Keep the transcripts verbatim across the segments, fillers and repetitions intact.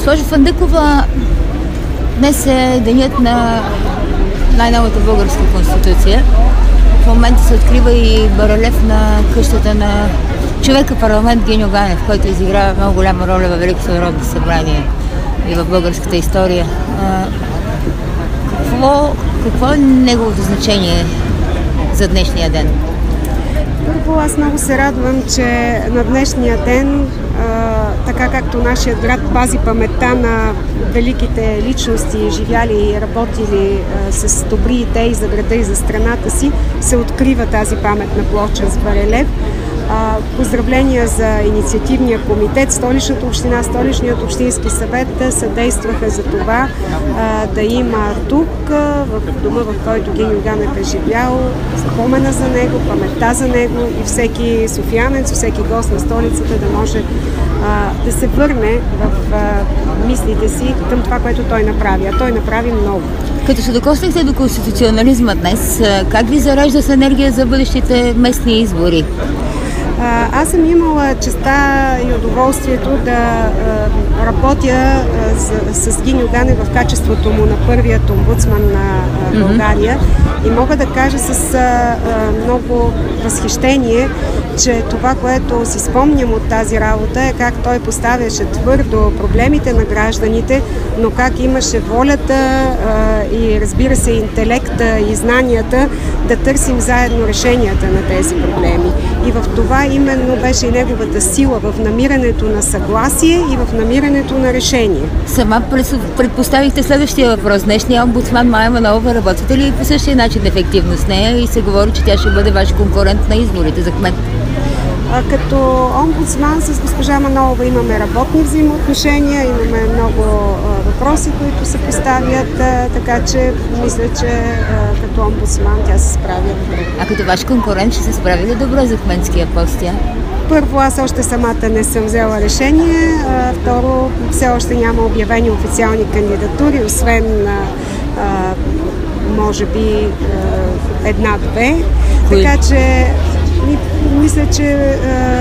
Госпожо Фандъкова, днес е денят на най-новата българска конституция. В момента се открива и барелев на къщата на човека парламент Гиньо Ганев, който изиграва много голяма роля във Великото народно събрание и в българската история. Какво, какво е неговото значение за днешния ден? Първо, аз много се радвам, че на днешния ден, а, така както нашия град пази паметта на великите личности, живяли и работили а, с добри идеи за града и за страната си, се открива тази паметна плоча с барелев. А, поздравления за инициативния комитет, Столичната община, Столичният общински съвет съдействаха за това а, да има тук, в дома, в който Гиньо Ганев е живял, спомена за него, паметта за него и всеки софиянец, всеки гост на столицата да може а, да се върне в а, мислите си към това, което той направи. А той направи много. Като се докоснахте до конституционализма днес, как ви зарежда с енергия за бъдещите местни избори? Аз съм имала честа и удоволствието да работя с Гиньо Ганев в качеството му на първият омбудсман на България и мога да кажа с много възхищение, че това, което си спомням от тази работа е как той поставяше твърдо проблемите на гражданите, но как имаше волята и разбира се интелекта и знанията да търсим заедно решенията на тези проблеми. И в това именно беше и неговата сила в намирането на съгласие и в намирането на решение. Сама предпоставихте следващия въпрос. Днешния омбудсман Мая Манолова, работите ли по същия начин ефективно с нея и се говори, че тя ще бъде ваш конкурент на изборите за кмет? Като омбудсман с госпожа Манолова имаме работни взаимоотношения, имаме много въпроси, които се поставят, така че мисля, че като омбудсман тя се справя добре. А като ваш конкурент ще се справи ли добре за кметския пост? Първо, аз още самата не съм взела решение. Второ, все още няма обявени официални кандидатури, освен може би една-две. Така че мисля, че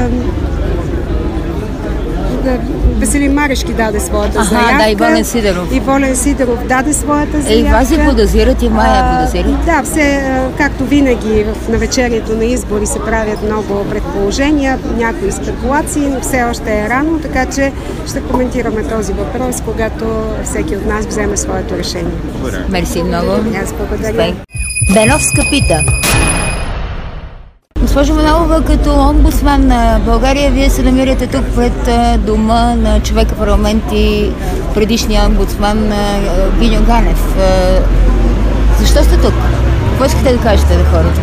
Веселин Марешки даде своята Аха, заявка. Да, и Волен Сидеров. И Волен Сидеров даде своята заявка. Е, и вас я подозират, и Мая подозират. Да, все, както винаги в навечерието на избори се правят много предположения, някои спекулации, но все още е рано, така че ще коментираме този въпрос, когато всеки от нас вземе своето решение. Мерси много. Аз благодаря. Беновска пита. Госпожо Манолова, като омбудсман на България, вие се намирате тук пред дома на човека парламент и предишния омбудсман Гиньо Ганев. Защо сте тук? Какво искате да кажете на хората?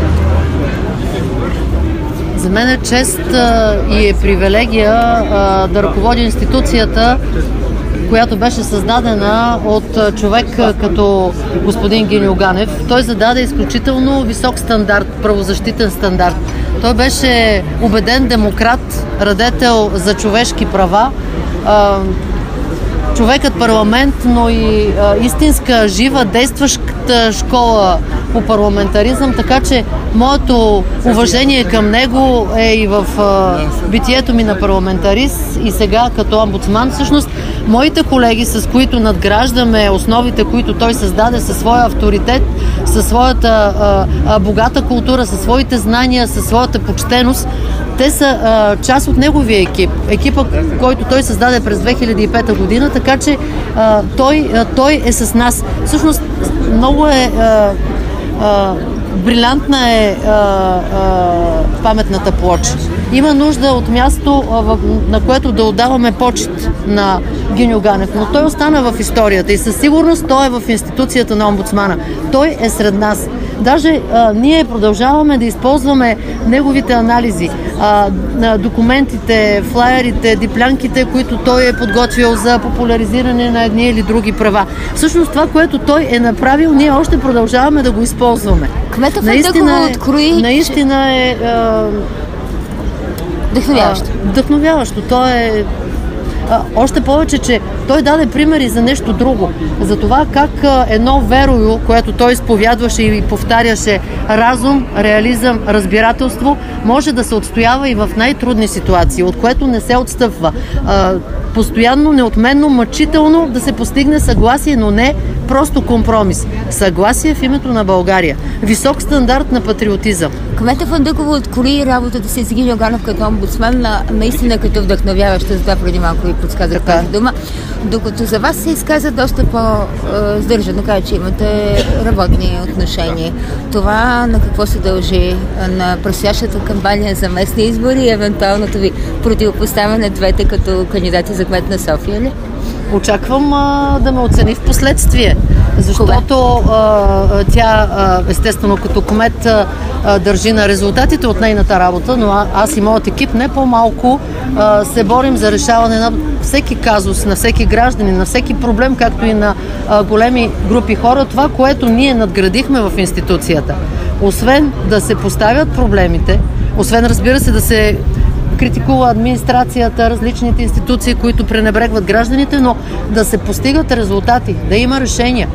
За мен е чест и е привилегия да ръководя институцията, която беше създадена от човек като господин Гиньо Ганев. Той зададе изключително висок стандарт, правозащитен стандарт. Той беше убеден демократ, радетел за човешки права, човекът парламент, но и истинска, жива, действаща школа по парламентаризъм, така че моето уважение към него е и в битието ми на парламентарист и сега като омбудсман. Всъщност, моите колеги, с които надграждаме основите, които той създаде със своя авторитет, със своята а, а, богата култура, със своите знания, със своята почтеност, те са а, част от неговия екип. Екипа, който той създаде през две хиляди и пета година, така че а, той, а, той е с нас. Всъщност, много е... А, а, брилянтна е а, а, паметната плоча. Има нужда от място, а, в, на което да отдаваме почет на Гиньо Ганев, но той остана в историята и със сигурност той е в институцията на омбудсмана. Той е сред нас. Даже а, ние продължаваме да използваме неговите анализи, а, на документите, флаерите, диплянките, които той е подготвил за популяризиране на едни или други права. Всъщност това, което той е направил, ние още продължаваме да го използваме. Кмета Фандъкова открои... Наистина е... А, вдъхновяващо. А, вдъхновяващо. То е... А, още повече, че той даде примери за нещо друго. За това как а, едно верою, което той изповядваше и повтаряше, разум, реализъм, разбирателство, може да се отстоява и в най-трудни ситуации, от което не се отстъпва. А, постоянно, неотменно, мъчително да се постигне съгласие, но не просто компромис. Съгласие в името на България. Висок стандарт на патриотизъм. Кмета Фандъкова открои работата си с Гиньо Ганев като омбудсман, на, наистина като вдъхновяваща, затова преди малко ви подсказах тази дума, докато за вас се изказа доста по-здържано, каза, че имате работни отношения. Това на какво се дължи? На предстоящата кампания за местни избори и евентуалното ви противопоставяне двете като кандидати за кмет на София ли? Очаквам а, да ме оцени в последствие, защото а, тя а, естествено като кмет а, държи на резултатите от нейната работа, но а, аз и моят екип не по-малко а, се борим за решаване на всеки казус, на всеки гражданин, на всеки проблем, както и на а, големи групи хора. Това, което ние надградихме в институцията, освен да се поставят проблемите, освен, разбира се, да се критикува администрацията, различните институции, които пренебрегват гражданите, но да се постигат резултати, да има решения.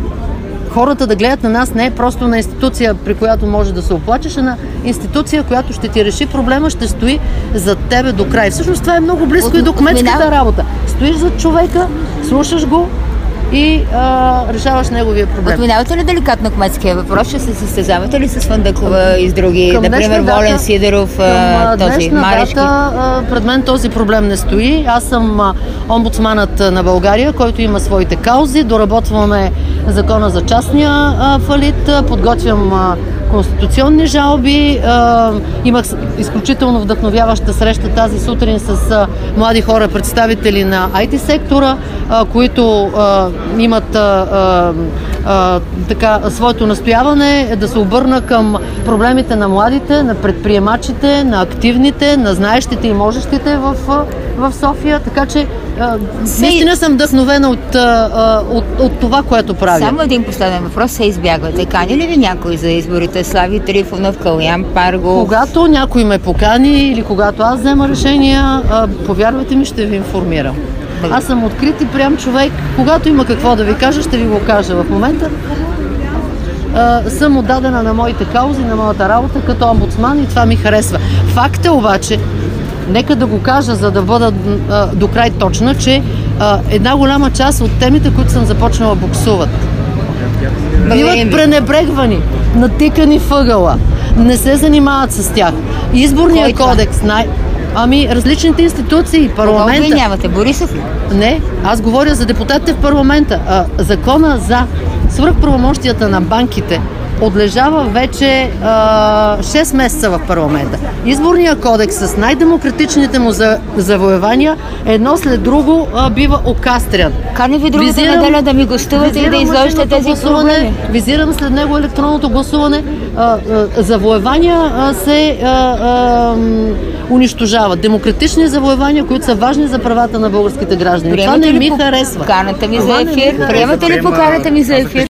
Хората да гледат на нас не е просто на институция, при която може да се оплачеш, а на институция, която ще ти реши проблема, ще стои зад тебе до край. Всъщност това е много близко От, и до кметската работа. Стоиш зад човека, слушаш го и а, решаваш неговия проблем. Отминавате ли деликатно кметския въпрос? Ще се състезавате ли с Фандъкова и с други, към например дата, Волен Сидеров, към този Марешки? Дата, пред мен този проблем не стои. Аз съм омбудсманът на България, който има своите каузи. Доработваме закона за частния а, фалит, подготвям а, конституционни жалби. А, имах изключително вдъхновяваща среща тази сутрин с а, млади хора, представители на ай ти сектора, а, които а, имат а, а, така, своето настояване да се обърна към проблемите на младите, на предприемачите, на активните, на знаещите и можещите в, в София. Така че а, наистина съм вдъхновена от, а, от, от това, което правя. Само един последен въпрос. Се избягвате. Кани ли ви някой за изборите? Слави Трифонов, Калуян Паргов? Когато някой ме покани или когато аз взема решения, а, повярвайте ми, ще ви информирам. Аз съм открит и прям човек. Когато има какво да ви кажа, ще ви го кажа. В момента а, съм отдадена на моите каузи, на моята работа като омбудсман и това ми харесва. Факт е обаче, нека да го кажа, за да бъда а, до край точна, че а, една голяма част от темите, които съм започнала, буксуват. Биват пренебрегвани, натикани въгъла, не се занимават с тях. Изборният кодекс, най... Ами, различните институции, парламента. Кого обвинявате? Борисов ли? Не, аз говоря за депутатите в парламента. А, закона за свръхправомощията на банките отлежава вече а, шест месеца в парламента. Изборният кодекс с най-демократичните му за, завоевания едно след друго а, бива окастрян. Кани ви другата неделя да ми гостувате и да изложите тези проблеми. Визирам след него електронното гласуване. А, а, завоевания а, се а, а, унищожават. Демократични завоевания, които са важни за правата на българските граждани. Приемате Това не ми по... харесва. Поканата ми за ефир? Приемате ли поканата ми за ефир?